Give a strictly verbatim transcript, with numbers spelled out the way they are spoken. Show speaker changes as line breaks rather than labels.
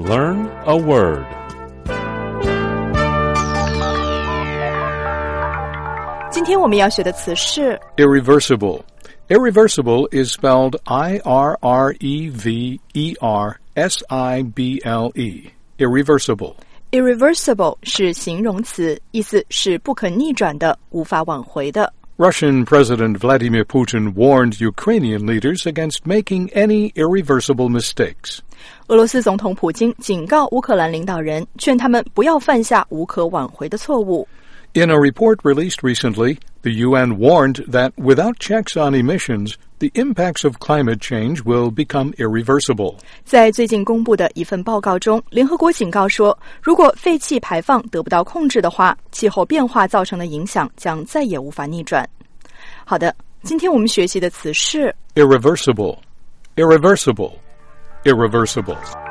Learn a word.
今天我们要学的词是
Irreversible. Irreversible is spelled I R R E V E R S I B L E. Irreversible.
Irreversible 是形容词，意思是不可逆转的，无法挽回的。
Russian President Vladimir Putin warned Ukrainian leaders against making any irreversible mistakes.
俄罗斯总统普京警告乌克兰领导人，劝他们不要犯下无可挽回的错误。
In a report released recently, the U N warned that without checks on emissions, the impacts of climate change will become irreversible.
在最近公布的一份报告中，联合国警告说，如果废气排放得不到控制的话，气候变化造成的影响将再也无法逆转。好的，今天我们学习的词是
Irreversible. Irreversible. Irreversible.